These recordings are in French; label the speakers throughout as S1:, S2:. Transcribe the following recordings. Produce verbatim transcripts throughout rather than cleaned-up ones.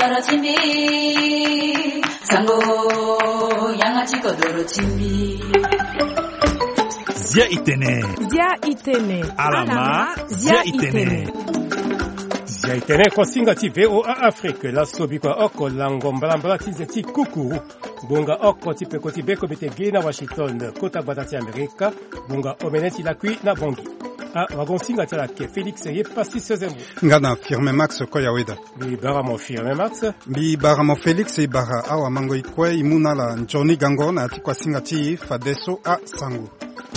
S1: doro chimbi sango yangachi kodoro chimbi
S2: Zia itene
S3: Zia itene
S2: Alama Zia itene
S4: Zia itene kwa singa ti V O A Afrique la sobi kwa oko lango mbalambala ti zeti kukuru bunga oko ti peko ti beko bete ge na Washington kota batati Amerika bunga omeneti la kui na bongi a wagon singa ti la ke Félix ye pasi sezembo
S5: ngana firme Max koya weda
S4: bi bara mo firme Max
S5: bi bara mo Félix e bara awa mango ikwe imuna la njoni gango na ti kwa singa ti fadeso a sango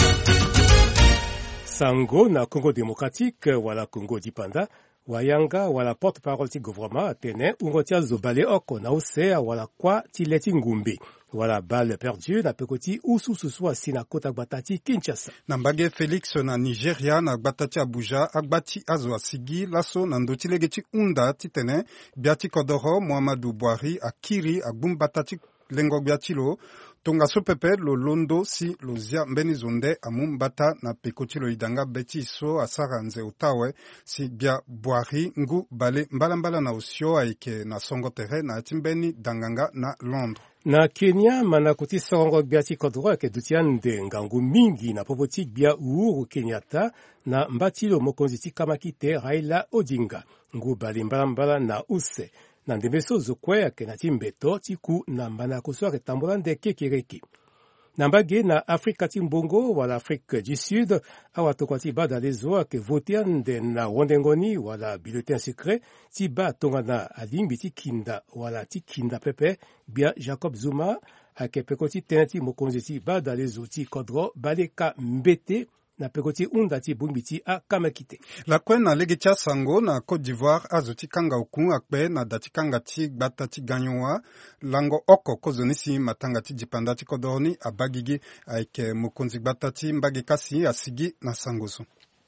S4: sango na Congo démocratique wala Congo dipanda wayanga wala porte-parole ti gouvernement atene ungotia zobale oko na usea wala kwa ti leti ngumbi wala balle perdue na pekoti usususu asi na kota gbatati Kinshasa
S5: na mbage Felix na Nigeria na gbatati Abuja agbati azo asigi laso na ndoti legeti unda ti tene biati kodoro Muhammadu Buhari akiri agbumbatati lengo biatilo tonga so pepe lo londo si lo zia mbeni zonde amumbata na pekoti lo idanga beti so asara nze utawe si bia Buhari ngu bale mbala mbala na usio aike na songo tere na timbeni danganga na Londres.
S4: Na Kenya manakoti songo biati kodro ke dutiande ngangu mingi na popoti bia Uhuru Kenyatta na mbatilo mokonzi ti kamakite Raila Odinga ngu bale mbala mbala na use na ndembeso zokwe yake na timbeto tiku na mbana kuswa ketambola ndeke kireki. Nambage na Afrika timbongo wala Afrique du Sud awa tokwati bada lezo ke votiande na wondengoni wala bulletin secret ti ba tongana alimbi ti kinda wala ti kinda pepe bia Jacob Zuma ake pekoti tenati mokonzi ti bada lezo ti kodro baleka mbete na pekoti unda ti bumbiti a kamakite.
S5: La kwen na legetia sango na Côte d'Ivoire azo ti kanga okun akpe na dati kanga ti gbata ti ganyoa lango oko kozonisi matanga ti dipanda ti kodorni abagigi aike mokonzi gbata ti mbagi kasi asigi na sangoso.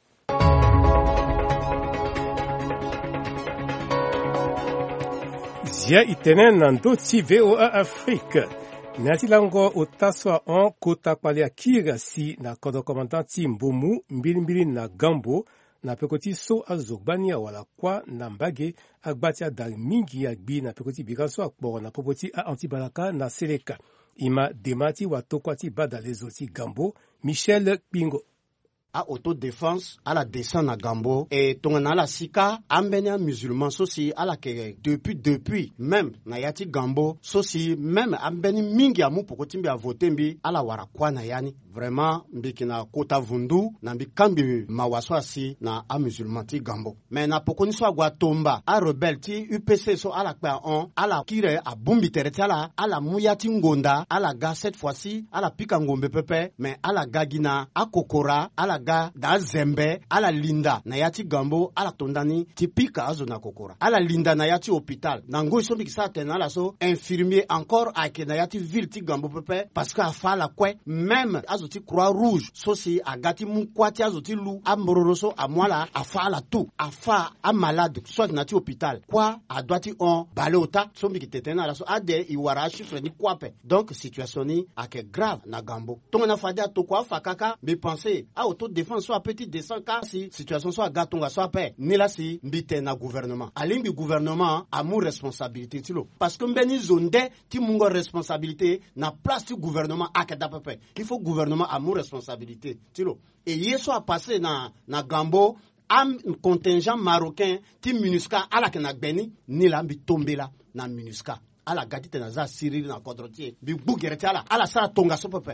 S4: Zia itene na ndo ti V O A Afrique. Nati lango utaswa on kota kwale akira si na kodo komandanti mbomu mbili mbili na gambo na pekoti so azogbania wala kwa na mbage agbati adal mingi agbi na pekoti bigaso akporo na popoti a antibalaka na seleka. Ima demati watokwati bada lezoti gambo Michel Pingo.
S6: A autodéfense à la descente à Gambo et tongana la sika ambenia musulman sosi à la kere depuis depuis même na yati Gambo sosi même ambeni mingi amu pokotimbi a voter mbi à la warakwa na yani vraiment mbikina kota vundu na mbikambi mawaso asi na a musulman ti Gambo mais na pokoni so agwa tomba a rebelle ti U P C so à la kwa on à la kire a bombi tereti ala à la muyati ngonda à la ga cette fois-ci à la pika ngombe pepe mais à la gagina a kokora à la ga da zembe ala linda na yati Gambo ala tondani tipika azo na kokora ala linda na yati hôpital nango so bikisa tena la so infirmier encore ake na yati ville ti Gambo pepe parce que afa la kwe même azo ti croix rouge so si agati mu kwati azo ti lu ambororoso amwala afa la tout afa a malade soit na ti hôpital kwa adwati on balota so bikite tena la so ade iwara chiffre ni kwape donc situation ni ake grave na Gambo tonga na fadi to kwa fakaka me penser a auto défense soit petit descend car si situation soit gatonga soit paix ni la si mbite na gouvernement alimbi gouvernement a mu responsabilité tilo parce que mbeni zonde ti mungo responsabilité na place du gouvernement akada pepe il faut gouvernement a mu responsabilité tilo et yeso a passé na na Gambo am contingent marocain ti MINUSCA ala na gbeni ni la mbi tombela na MINUSCA ala gatite na za Cyril na kodrotier bi bugereti ala ala sala tonga so pepe.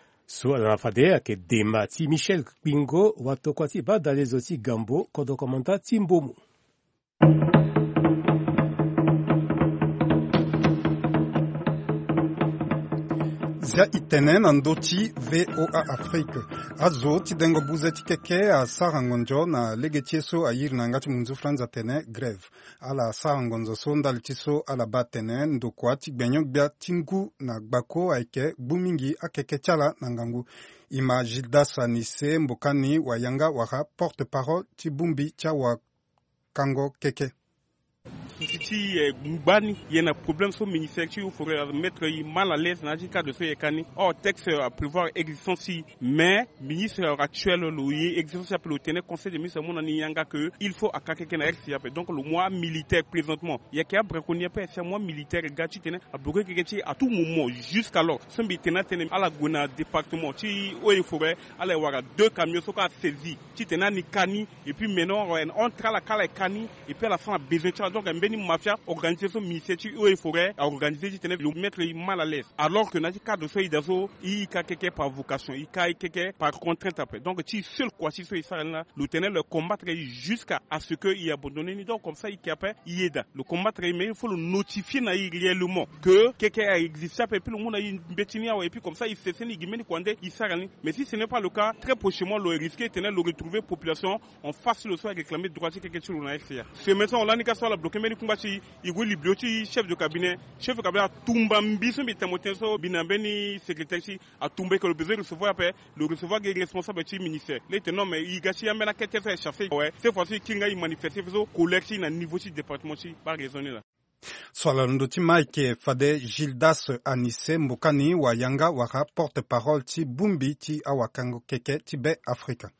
S4: So la fadea ke demati Michel Pingo watokwati bada lezoti Gambo kodo komanta timbomu.
S5: Zia itene na ndoti V O A Afrique. Azo ti dengo buzeti keke a sarangonjo na legetie so a yiri na ngati munzu franza tene greve. Ala sarangonzo so ndali tiso ala batene ndokwa ti gbenyo bia tingu na gbako aike bumingi akeke chala na ngangu. Ima Gilda Sanise mbokani wayanga waka porte-parole ti bumbi cha wa kango keke.
S3: ti Mbani, il y a un problème sur le ministère, il faudrait mettre mal à l'aise dans le cadre de ce Yekani. Or, texte à prévoir existence si, mais, ministre actuel, le existence pour le tenir conseil de ministre mon Yanga que il faut à quelqu'un à donc le mois militaire présentement. Il y a qu'un braconnier, c'est un mois militaire, gâti tenait à brûler quelqu'un à tout moment, jusqu'alors. Ce maintenant tenait à la Gona département, qui, où il faudrait aller voir deux camions, ce qu'on a saisi, qui tenait ni Kani, et puis maintenant, on entre à la Kala et Kani, et puis à la fin, on a besoin de donc un béni mafia, organisation ministère, où il faudrait organiser, qui tenait le mettre mal à l'aise. Alors que dans le cadre de ce Idazo, il y a quelqu'un par vocation, il y a quelqu'un par contrainte après. Donc, si seul quoi, si ce Israël-là, le tenait le combattre jusqu'à à ce qu'il y abandonné. Donc, comme ça, il y a pas, il est là. Le combattre, mais il faut le notifier réellement que quelqu'un a existé, et puis le monde a une bêtise, et puis comme ça, il s'est fait, il s'arrête. Mais si ce n'est pas le cas, très prochainement, le risque est de le retrouver population en face le soir réclamer droit sur quelque chose on a fait. Ce matin, on l'a dit qu'à soit la bloqué, mais il y a eu chef de cabinet, chef de cabinet, Tumbambi, son bitamotenso, binambeni, secrétaire, a tombé que le besoin de recevoir après, le recevoir est responsable du ministère. Les tenants, mais il gâchit à mettre la quête à chercher. Ouais, cette fois-ci, qui a manifesté, faisant collectif à niveau du département, par raisonner là.
S5: Swala ndoti Mike Fade Gildas Anisse Mbokani wa Yanga waka porte-parole ti Bumbi ti awakango keke ti be Afrika.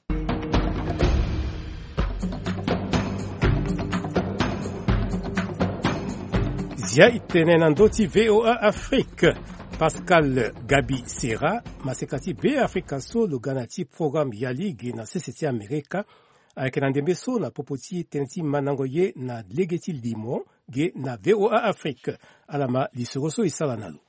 S4: Zia itene nandoti V O A Afrique. Pascal Gabi Serra, masekati B Africa so le ganati programme Yali na C C T America avec nandembeso na popoti tenti manangoye na legeti limo ge na V O A Afrique alama lisoroso isalanalo.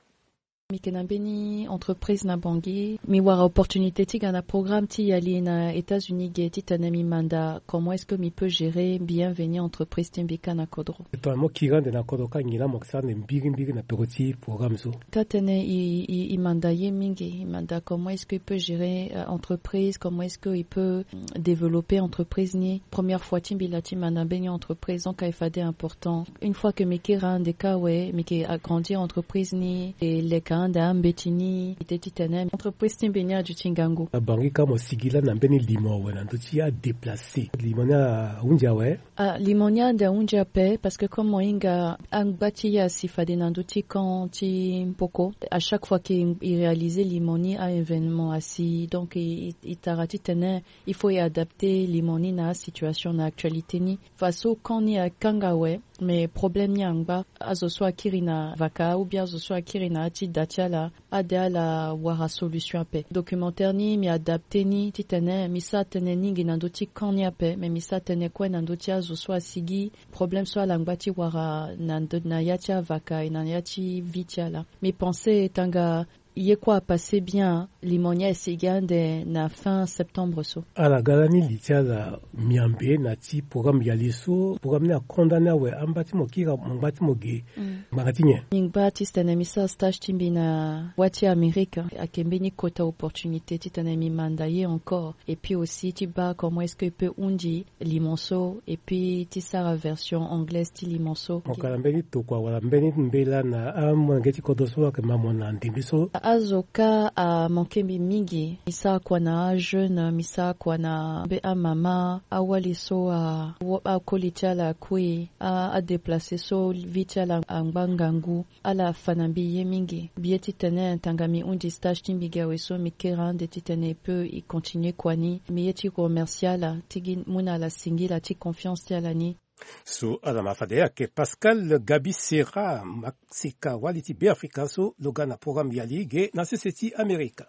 S7: Mikenambeni entreprise na bangi mi wara opportunité ti gana programme ti yali na États-Unis ge ti tanami manda comment est-ce que mi peut gérer bienvenue entreprise timbika na kodro
S4: to mo kirande na kodro ka ngila moksa ne mbigi mbigi na peroti programme so
S7: tatene i i, i manda ye mingi manda comment est-ce que il peut gérer euh, entreprise comment est-ce que il peut développer entreprise ni première fois timbila ti manambeni entreprise donc il fallait important une fois que mi kirande ka we mi ki agrandir entreprise ni et les da mbetini itetitanam entreprise timbenia du Chingango
S4: bangi kama sigila na mbeni limo wana ndochi a déplacer limonia unja we
S7: ah limonia da unja pe parce que comme moinga angbati ya sifade na ndoti kanti mpoko à chaque fois qu'il réalisait limoni à événement assis donc il tarati tene il faut y adapter limoni na situation na actualité ni faso quand ni a kangawe mais problème ni angba azo soit kirina vaka ou bien azo soit kirina ti datiala adala wara solution pe documentaire ni mi adapté ni titane mi sa tene ni ginando ti kanya pe mais mi sa tene ko nando ti azo soit sigi problème soit langba ti wara nando na yacha vaka na yachi vitiala mi pensée tanga Yé quoi passé bien limonia sigande na fin septembre so
S4: ala galani litia miambe na ti programme yaliso programme na condamné we ambati mokira mbati moge magatinye
S7: ngba stana misa stage timbi na wati America akembeni kota opportunité titana mi mandaye encore et puis aussi ti ba comment est-ce que peut undi limonso et puis ti sara version anglaise ti limonso
S4: mokalambeni to kwa wala mbeni mbela na amwangeti kodoso ke mamona ndimbiso
S7: azoka a mankembi mingi misa kwa na jeune misa kwa na be a mama awali so a a kolitiala kwe a a déplacer so vitiala angbangangu ala fanambi ye mingi bieti tene tangami undi stage timbiga weso mikera de titane peut y continuer kwani mieti commercial tigi muna la singila ti confiance ti alani
S4: So alama fadea ke Pascal Gabi Serra Maxika waliti be Afrika so logana programme ya ligue na C C T America.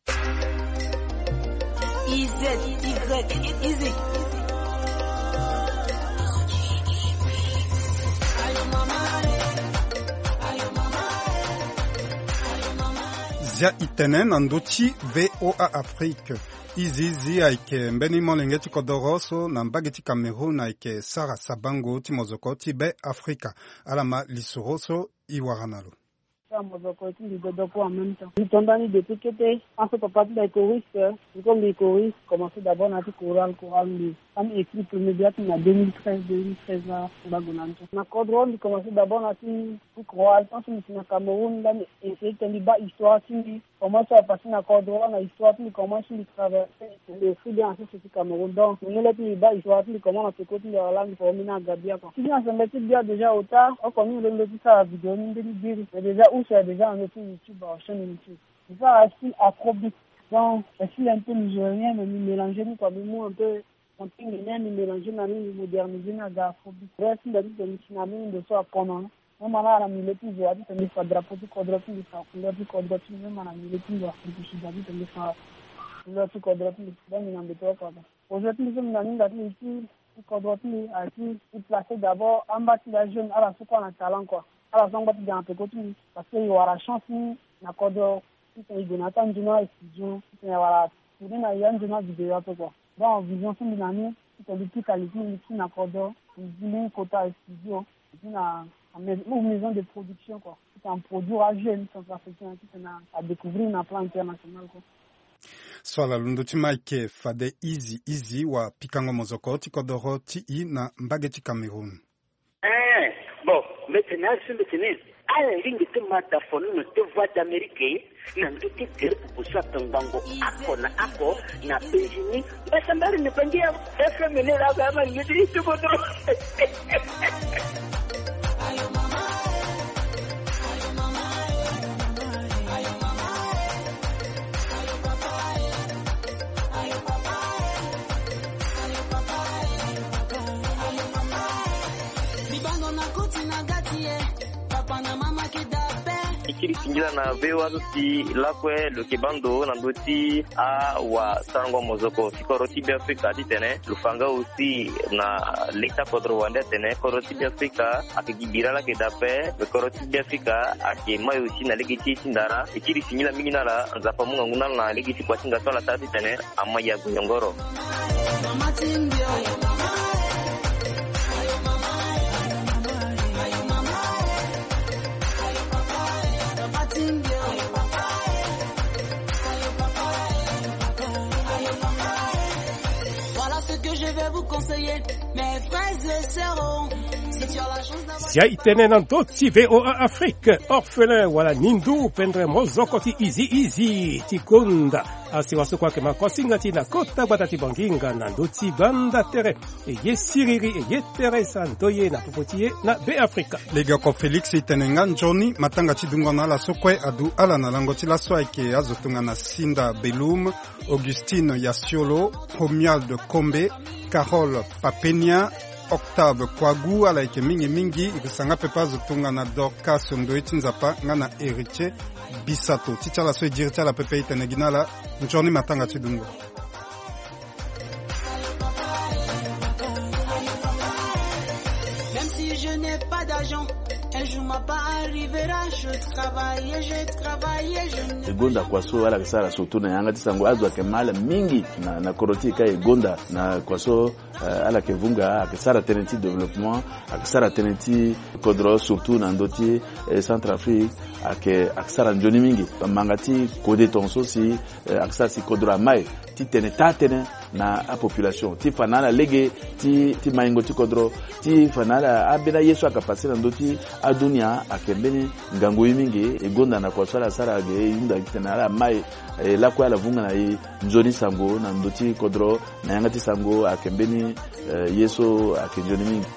S1: Easy, easy, easy.
S5: Zia itenen andoti V O A Afrique. Izizi aike mbeni molengeti kodoroso na mbageti Cameroun aike Sara Sabango timozoko tibe Afrika alama lisoroso iwaranalo.
S8: ça mozoko et les godoko en même temps. Ils tombent dans depuis que t'es en fait partie des choristes, comme les choristes commençaient d'abord dans le choral, choral, comme écrit premier biat en deux mille treize, deux mille treize là, Bagonanto. Na Codron, ils commençaient d'abord dans le choral, quand ils sont au Cameroun, là, et c'est une bas histoire, qui commence à passer dans Codron, la histoire, qui commence à traverser le flux bien c'est le Cameroun. Donc, nous les plus bas histoire, qui commence à se côté de la langue pour venir à Gabia. Si bien se mettait bien déjà au tard, on connaît le petit ça à vidéo, mais déjà où c'est déjà en YouTube, en chaîne YouTube. C'est ça un style afrobeat. Donc, un style un peu nigérien, mais nous mélanger, nous, comme nous, un peu, on peut nous mélanger, nous moderniser, nous, afrobeat. Reste, nous, nous, nous, nous, de soi, comment. Même là, la militaire, j'ai dit, c'est le drapeau du quadruple, le couleur du quadruple, même la militaire, j'ai dit, c'est le couleur du quadruple, donc, il en est pas. Aujourd'hui, nous sommes dans une date ici, le quadruple a été placé d'abord en bas de la jeune, à la soupe, on a talent, quoi. À la zone, on a un peu côté, parce qu'il y aura la chance, na kodo c'est une donation d'une étudiant c'est voilà pour une ayant d'une vidéo quoi donc vision c'est une année c'est le plus qualité ici na kodo une quota studio une une maison de production quoi c'est un produit à jeune sans affection qui à découvrir na plan international quoi.
S5: Swala lunduti maike fade easy easy wa pikango mozoko tikodoro ti na mbageti Cameroun.
S9: Eh bon maintenant c'est maintenant à la ligne de mataphone nous te voix d'Amérique na nduti te kusa tangango ako na ako na pejini basa mbali ne pangia F M ne la kama ngidi tu bodo ayo mama ayo mama ayo mama ayo papa ayo papa ayo papa ayo mama bibango na koti na gatie ikiri singila na vewa duti lakwe lukibando na duti a wa sango mozoko sikoroti bi Afrika ditene lufanga usi na lekta kodro wande tene koroti bi Afrika akigibira la kedape koroti bi Afrika akemayo usi na legiti sindara ikiri singila mingina la nzapa munga nguna na legiti kwa singa tola tati tene amaya guyongoro mama timbio Voilà ce que je vais vous conseiller, mes frères et sœurs. Si tu as la chance d'avoir
S4: Sia itene na doti V O A Afrique, orphelin wala nindu pendre mozoko ti easy easy tikunda asiwaso kwake makosinga ti na kota batati banginga na doti banda tere e yesiriri e yeteresa ntoye na popotiye na be Afrika.
S5: Lega ko Felix itenenga Johnny matanga chidungo na la sokwe adu ala na lango ti la soike azotunga na Sinda Belum, Augustine Yasiolo, Romuald de Kombe, Carole Papenia, Octave Kwagu ala ike mingi mingi ikisanga pepa zotunga na Dorcas Ndoiti Nzapa ngana Eriche Bisato ticha la so dirita la pepe itenegina la Johnny matanga chidungo.
S9: Même si je n'ai pas d'argent, un jour ma part arrivera, je travaille, je travaille, je
S10: Egonda kwaso wala kisara sotuna yanga tisango azwa kemala mingi na na koroti ka egonda na kwaso uh, ala kevunga akisara tenenti development akisara tenenti kodro surtout na ndoti eh, Centrafrique ake akisara njoni mingi mangati kode tonso si eh, akisara si kodro mai ti tene tatene na a population ti fanala lege ti ti maingo ti kodro ti fanala abena yesu akapasi na ndoti adunia akembeni ngango mingi egonda na kwaso ala sara ge yunda kitana mai e, la kwa la vunga na i njoni sango na ndoti kodro na yangati sango akembeni e, yeso akenjoni mingi.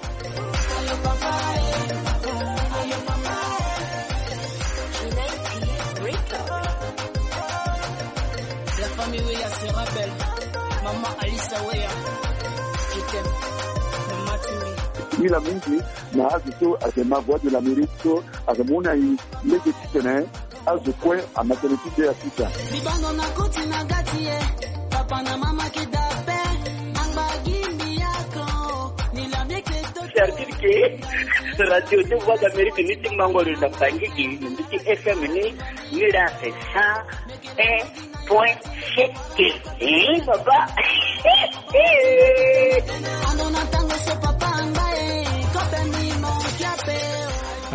S9: La famille Weya se rappelle. Maman Alisa Weya. Je t'aime. Maman Turi.
S11: Ila mingi na azito akema voix de l'Amérique akamona i lege titene azokwe a maternité de Afrika.
S9: Libano na koti na gatie papa na mama kidape ambagini yako nilameke to servir que radio de voix d'Amérique ni timangolo na bangiki ni F M ni ni la c'est ça et point sept eh baba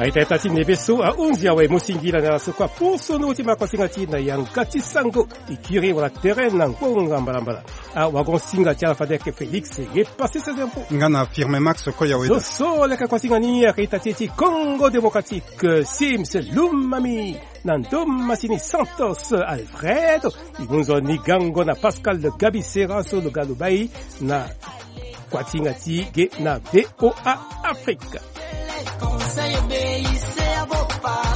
S4: Aitati nebeso a unzia we musingira na sokwa puso no tima kwasingati na yangati sango ikiri wala terrain na ngonga mbalambala a wagon singa tia fadeke Felix ye passé ses impôts
S5: ngana affirme Max Koya Weda
S4: so le kwasingani aitati Congo démocratique Sims Lumami Nandom Masini Santos Alfredo igunzo ni gango na Pascal de Gabi Seraso de Galubai na kwasingati ge na V O A Afrique. Conseil obéissez à vos parents.